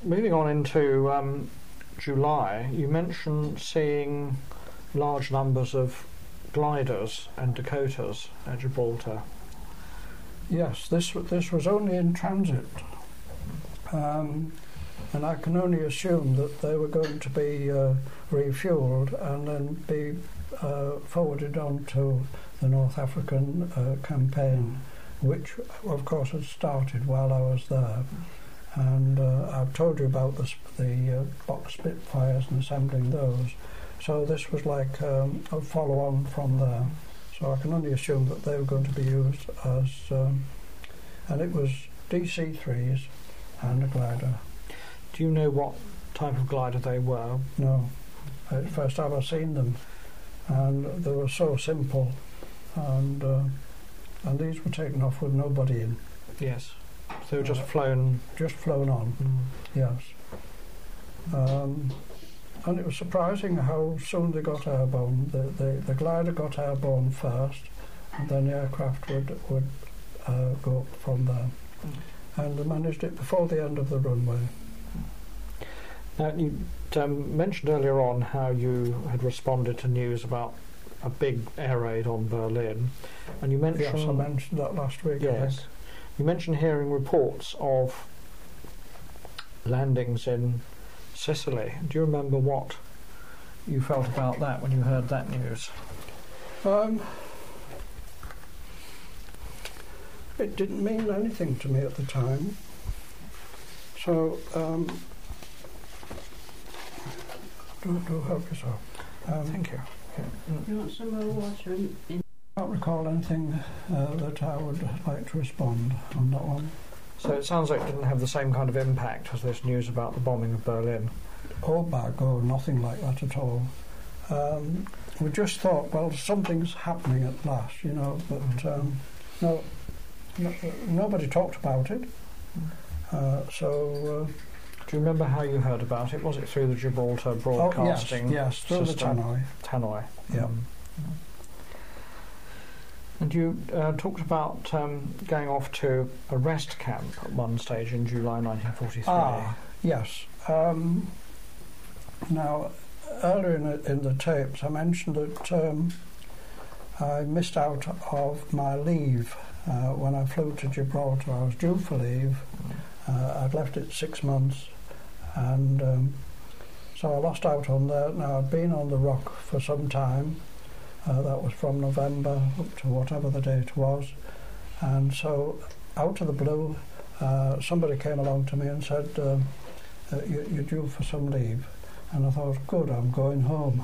moving on into July, you mentioned seeing large numbers of gliders and Dakotas at Gibraltar. Yes, this was only in transit, and I can only assume that they were going to be refuelled and then be forwarded on to the North African campaign, which of course had started while I was there. And I've told you about the box Spitfires and assembling those. So this was like a follow-on from there. So I can only assume that they were going to be used as... and it was DC-3s and a glider. Do you know what type of glider they were? No. It's the first time I've seen them. And they were so simple. And these were taken off with nobody in. Yes. So they were just flown... Just flown on, yes. And it was surprising how soon they got airborne. The glider got airborne first, and then the aircraft would go up from there. And they managed it before the end of the runway. Now, you mentioned earlier on how you had responded to news about a big air raid on Berlin, and you mentioned... Yes, I mentioned that last week, yes. I think. You mentioned hearing reports of landings in Sicily. Do you remember what you felt about that when you heard that news? It didn't mean anything to me at the time. So, do help yourself. Thank you. You want some more water? I don't recall anything that I would like to respond on that one. So it sounds like it didn't have the same kind of impact as this news about the bombing of Berlin. Oh, by God, nothing like that at all. We just thought, well, something's happening at last, you know, but no, nobody talked about it. So... do you remember how you heard about it? Was it through the Gibraltar broadcasting yes, through system? the Tannoy. Tannoy. Yeah. And you talked about going off to a rest camp at one stage in July 1943. Ah, yes. Now, earlier in the tapes, I mentioned that I missed out of my leave when I flew to Gibraltar. I was due for leave. I'd left it 6 months, and so I lost out on that. Now, I'd been on the Rock for some time. That was from November up to whatever the date was. And so, out of the blue, somebody came along to me and said, you're due for some leave. And I thought, good, I'm going home.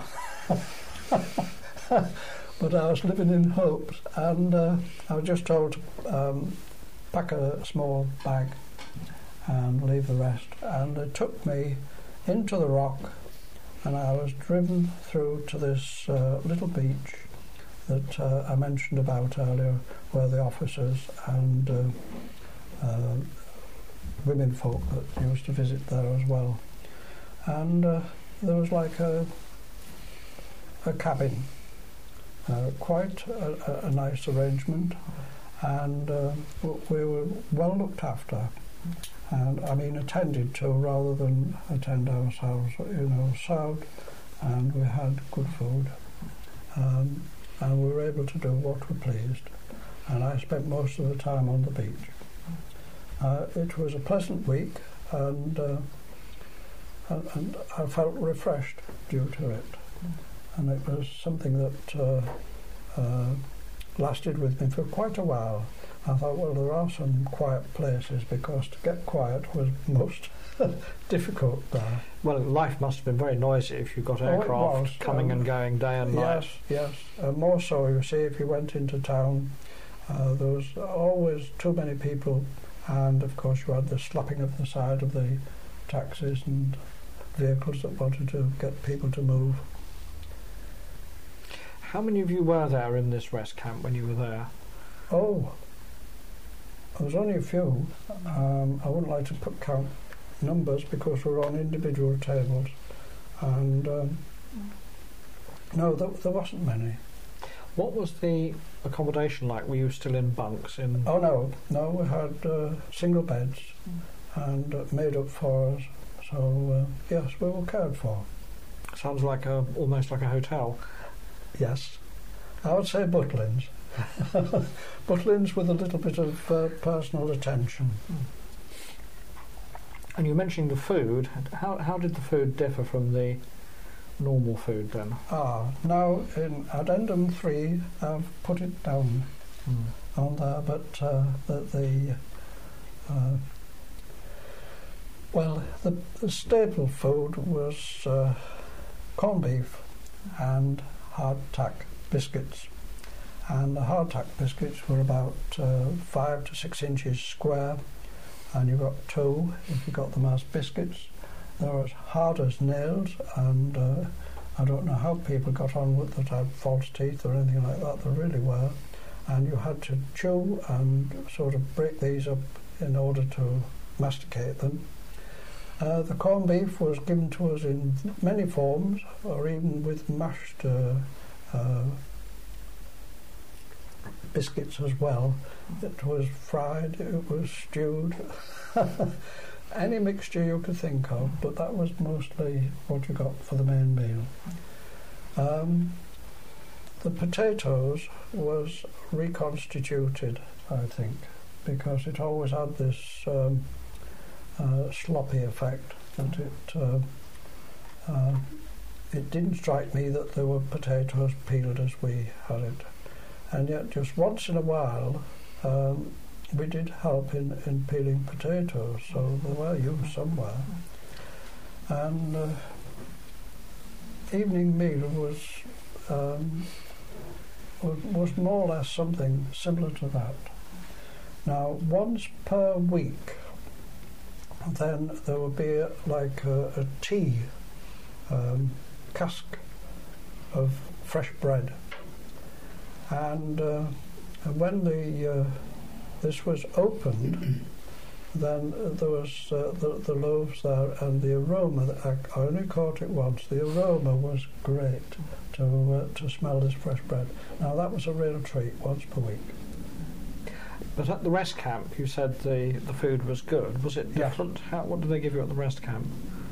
But I was living in hopes, and I was just told to pack a small bag and leave the rest. And it took me into the Rock, and I was driven through to this little beach that I mentioned about earlier, where the officers and women folk that used to visit there as well. And there was like a cabin, quite a nice arrangement, and we were well looked after. And I mean attended to rather than attend ourselves, you know, served, and we had good food, and we were able to do what we pleased, and I spent most of the time on the beach. It was a pleasant week, and I felt refreshed due to it, and it was something that lasted with me for quite a while. I thought, well, there are some quiet places, because to get quiet was most difficult there. Well, life must have been very noisy if you've got aircraft coming and going day and night. Yes, more so, you see, if you went into town, there was always too many people, and of course you had the slapping of the side of the taxis and vehicles that wanted to get people to move. How many of you were there in this rest camp when you were there? Oh, there was only a few. I wouldn't like to count numbers because we were on individual tables, and no, there wasn't many. What was the accommodation like? Were you still in bunks? Oh no, we had single beds, and made up for us So yes, we were cared for. Sounds like almost like a hotel. Yes, I would say Butlins. Butlins with a little bit of personal attention. And you mentioned the food. How did the food differ from the normal food then? Now in Addendum 3, I've put it down on there, but the staple food was corned beef and hardtack biscuits. And the hardtack biscuits were about 5 to 6 inches square, and you got 2 if you got them as biscuits. They were as hard as nails, and I don't know how people got on with that had false teeth or anything like that. They really were. And you had to chew and sort of break these up in order to masticate them. The corned beef was given to us in many forms, or even with mashed biscuits as well. It was fried, it was stewed, any mixture you could think of, but that was mostly what you got for the main meal. The potatoes was reconstituted, I think, because it always had this sloppy effect, that it didn't strike me that there were potatoes peeled as we had it. And yet just once in a while we did help in peeling potatoes, so they were used somewhere. And evening meal was more or less something similar to that. Now, once per week, then there would be like a tea cask of fresh bread, and when this was opened, then there was the loaves there, and the aroma. I only caught it once. The aroma was great to smell this fresh bread. Now that was a real treat once per week. But at the rest camp, you said the food was good. Was it different? Yes. What did they give you at the rest camp?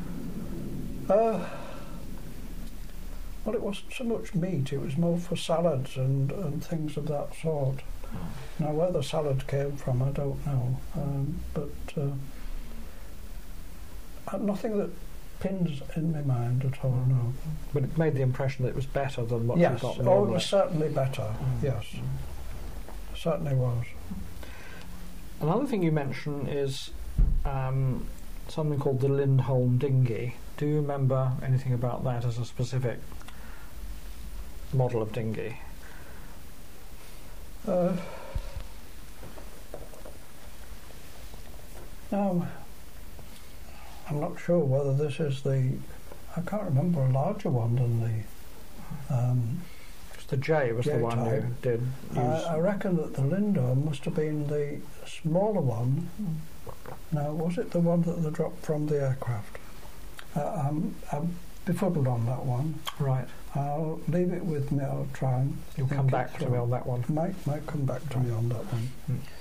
Well, it wasn't so much meat. It was more for salads and things of that sort. Now, where the salad came from, I don't know. But nothing that pins in my mind at all, no. But it made the impression that it was better than what you got normally. Oh, it was certainly better, yes. Certainly was. Another thing you mention is something called the Lindholm dinghy. Do you remember anything about that as a specific model of dinghy? Now, I'm not sure whether this is I can't remember a larger one than the J was J the one type. you did use. I reckon that the Lindholm must have been the smaller one. Now, was it the one that they dropped from the aircraft? I'm befuddled on that one. Right. I'll leave it with me. I'll try and You'll come back to me on that one. Might come back to me on that one.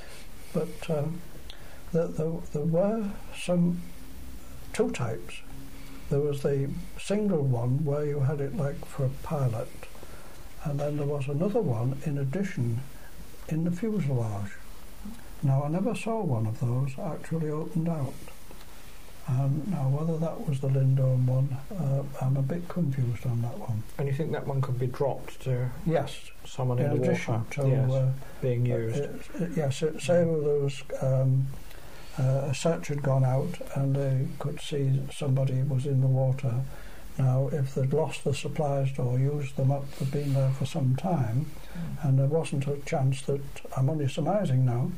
But there were two types. There was the single one where you had it like for a pilot, and then there was another one in addition in the fuselage. Now, I never saw one of those actually opened out. Now, whether that was the Lindholm one, I'm a bit confused on that one. And you think that one could be dropped to someone in the addition water? to being used. Yes, say there was a search had gone out and they could see somebody was in the water. Now, if they'd lost the supplies or used them up, they'd been there for some time, and there wasn't a chance that, I'm only surmising now,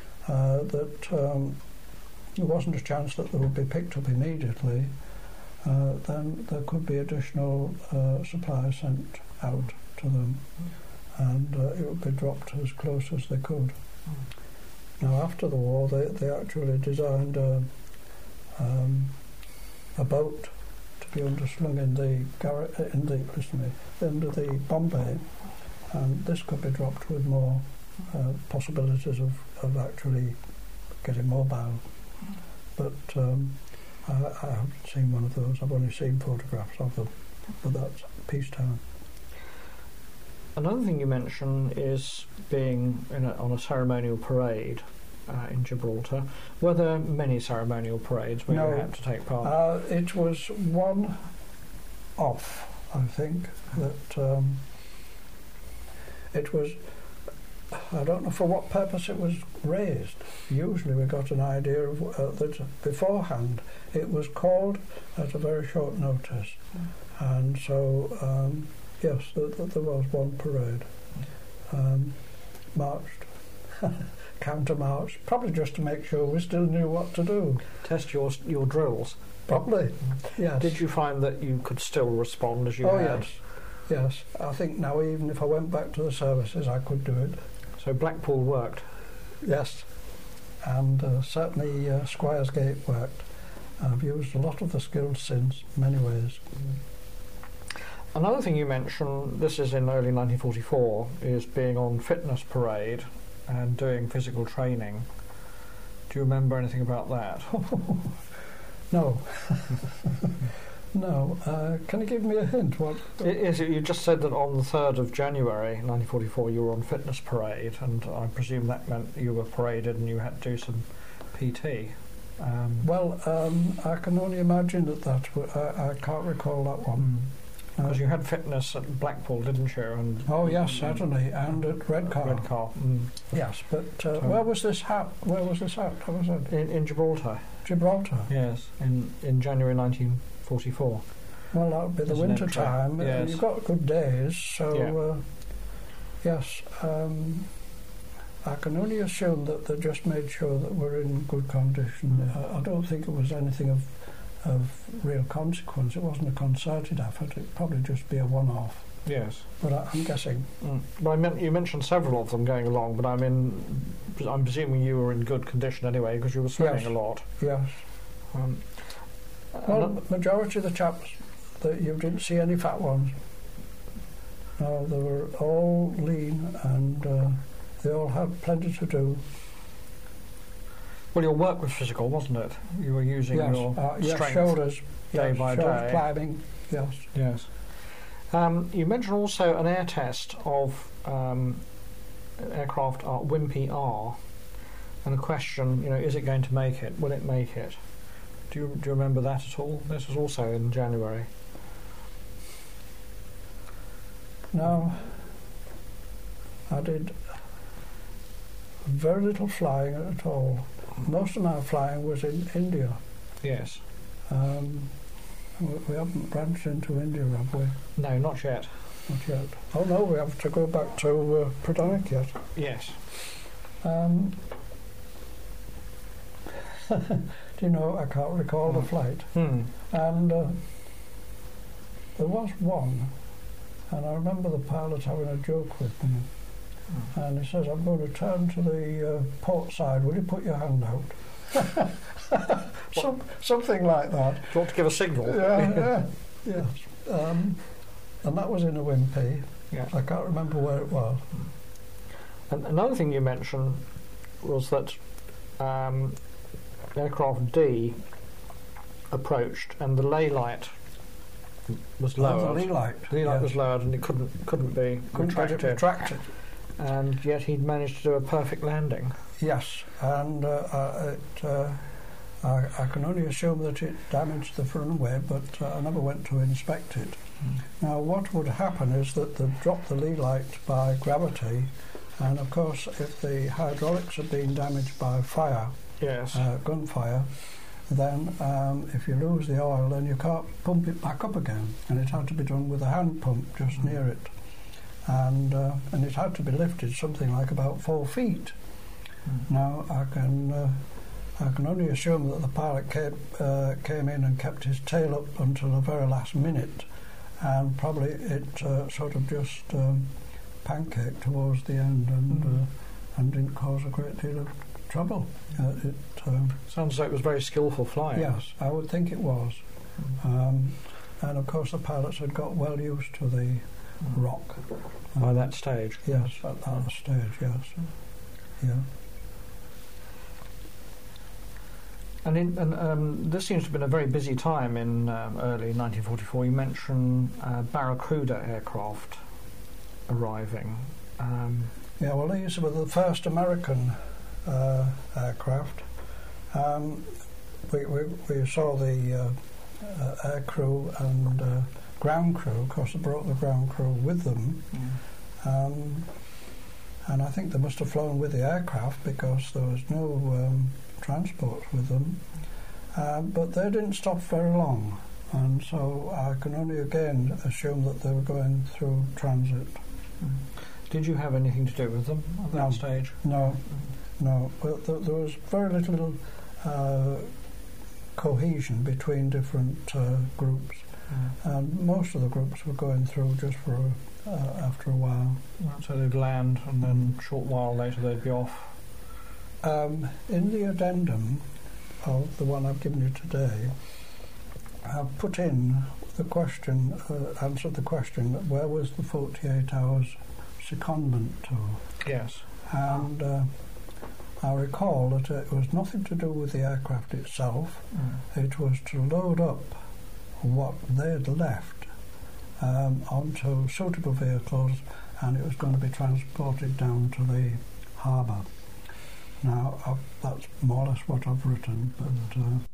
there wasn't a chance that they would be picked up immediately, then there could be additional supplies sent out to them, and it would be dropped as close as they could. Now, after the war, they actually designed a boat to be underslung into the bomb bay, and this could be dropped with more possibilities of actually getting mobile. But I haven't seen one of those. I've only seen photographs of them, but that's peacetime. Another thing you mention is being on a ceremonial parade in Gibraltar. Were there many ceremonial parades where you had to take part? It was one off, I think, that it was. I don't know for what purpose it was raised. Usually we got an idea of that beforehand. It was called at a very short notice, and so yes, there was one parade. Marched, counter-marched, probably just to make sure we still knew what to do. Test your drills. Probably, yes. Did you find that you could still respond as you had? Oh, yes. I think now even if I went back to the services, I could do it. So Blackpool worked? Yes, and certainly Squiresgate worked. I've used a lot of the skills since, in many ways. Another thing you mentioned, this is in early 1944, is being on fitness parade and doing physical training. Do you remember anything about that? No. No. Can you give me a hint? What? You just said that on the 3rd of January 1944 you were on fitness parade, and I presume that meant you were paraded and you had to do some PT. I can only imagine that I can't recall that one. Because you had fitness at Blackpool, didn't you? And oh yes, certainly, and at Redcar. Redcar. Yes, but where was this at? Where was this at? How was it? In Gibraltar. Gibraltar. Yes, in January 1944. Well, that would be the winter time. Yes. You've got good days, so yes. I can only assume that they just made sure that we're in good condition. I don't think it was anything of real consequence. It wasn't a concerted effort. It'd probably just be a one-off. Yes, but I'm guessing. But you mentioned several of them going along, but I'm presuming you were in good condition anyway because you were swimming a lot. Yes. Majority of the chaps that you didn't see any fat ones. No, they were all lean and they all had plenty to do. Well, your work was physical, wasn't it? You were using your strength shoulders, day by day. Climbing, yes. Yes. You mentioned also an air test of aircraft Wimpy R, and a question, is it going to make it? Will it make it? Do you remember that at all? This was also in January. No, I did very little flying at all. Most of my flying was in India. Yes. We haven't branched into India, have we? No, not yet. Not yet. Oh no, we have to go back to Prodonic yet. Yes. Do you know, I can't recall the flight. And there was one, and I remember the pilot having a joke with me. And he says, I'm going to turn to the port side, will you put your hand out? Something like that. Do you want to give a signal? Yes. And that was in a Wimpy. Yeah. I can't remember where it was. And another thing you mentioned was that aircraft D approached and the ley light was lowered. The ley light. The ley light was lowered and it couldn't be retracted. And yet he'd managed to do a perfect landing. Yes, and I can only assume that it damaged the runway, but I never went to inspect it. Now, what would happen is that they'd drop the ley light by gravity, and of course, if the hydraulics had been damaged by fire, gunfire, then if you lose the oil, then you can't pump it back up again, and it had to be done with a hand pump just near it. And it had to be lifted something like about 4 feet. Now I can only assume that the pilot came in and kept his tail up until the very last minute, and probably it sort of just pancaked towards the end and didn't cause a great deal of trouble. Sounds like it was very skillful flying. Yes, I would think it was. And of course the pilots had got well used to the rock. By that stage? Yes, at that stage, yes. Yeah. And this seems to have been a very busy time in early 1944. You mentioned Barracuda aircraft arriving. Yeah, well, these were the first American aircraft. We saw the air crew and ground crew. Of course, they brought the ground crew with them. And I think they must have flown with the aircraft because there was no transport with them. But they didn't stop very long, and so I can only again assume that they were going through transit. Did you have anything to do with them at that stage? No. But there was very little cohesion between different groups, and most of the groups were going through just for after a while. So they'd land, and then a short while later they'd be off. In the addendum of the one I've given you today, I've put in the question, answered the question, where was the 48 hours secondment to? Yes. And I recall that it was nothing to do with the aircraft itself. It was to load up what they'd left onto suitable vehicles, and it was going to be transported down to the harbour. Now, that's more or less what I've written, but